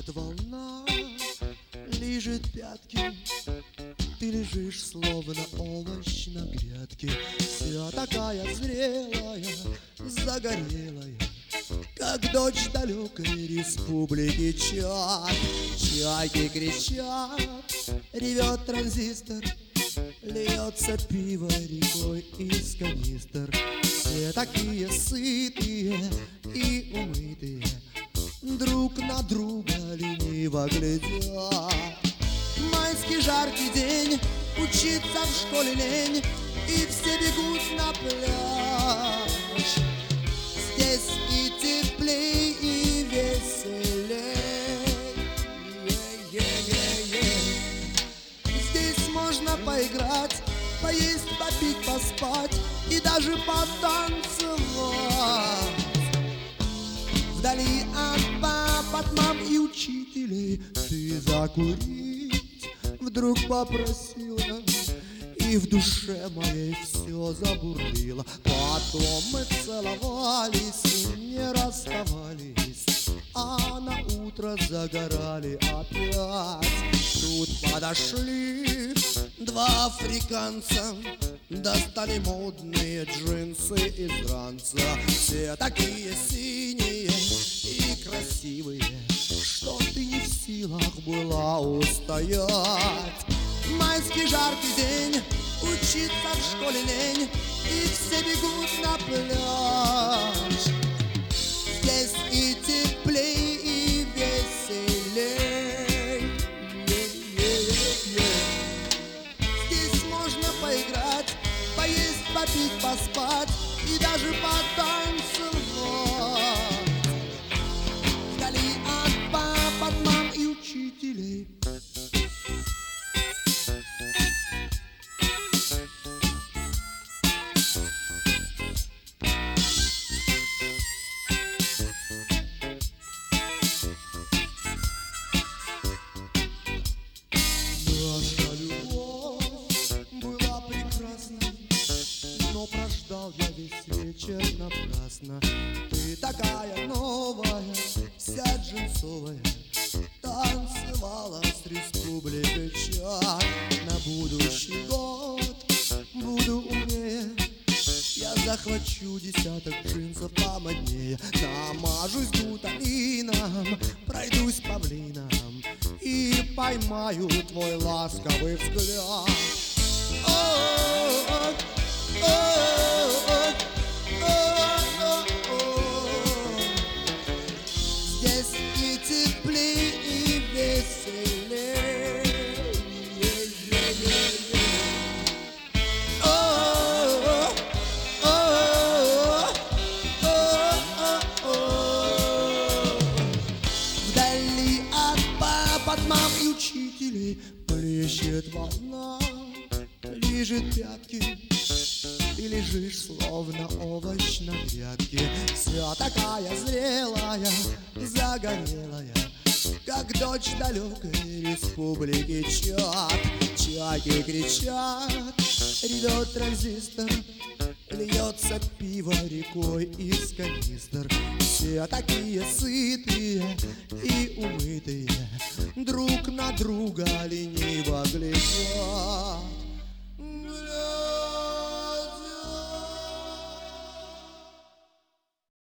волна, лижет пятки. Ты лежишь, словно овощ на грядке, вся такая зрелая, загорелая, как дочь далекой республики Чад. Чайки кричат, ревет транзистор, льется пиво рекой из канистр. Все такие сытые и умытые, друг на друга лениво глядят. Майский жаркий день, учиться в школе лень, и все бегут на пляж. Здесь и теплей, и веселей. Здесь можно поиграть, поесть, попить, поспать и даже потанцевать. Вдали от пап, от мам и учителей ты закурить вдруг попросила, и в душе моей все забурлило. Потом мы целовались и не расставались, а на утро загорали опять. Тут подошли два африканца, достали модные джинсы из ранца. Все такие синие и красивые, что ты не в силах была устоять. Майский жаркий день, учиться в школе лень, и все бегут на пляж. Здесь и теплей, и веселей. Здесь можно поиграть, поесть, попить, поспать и даже потанцевать. Вдали от пап, от мам и учителей. Наша любовь была прекрасна, но прождал я весь вечер напрасно. Ты такая новая, вся джинсовая, танцевала с республикой Чад. На будущий год буду умнее, я захвачу десяток джинсов помоднее. Намажусь гуталином, пройдусь павлином и поймаю твой ласковый взгляд. Здесь и теплей, и веселей. Вдали от пап, от мам и учителей плещет волна, лижет пятки. Ты лежишь, словно овощ на грядке, вся такая зрелая, загорелая, как дочь далекой республики Чад. Чайки кричат, ревет транзистор, льется пиво рекой из канистр. Все такие сытые и умытые, друг на друга лениво глядят.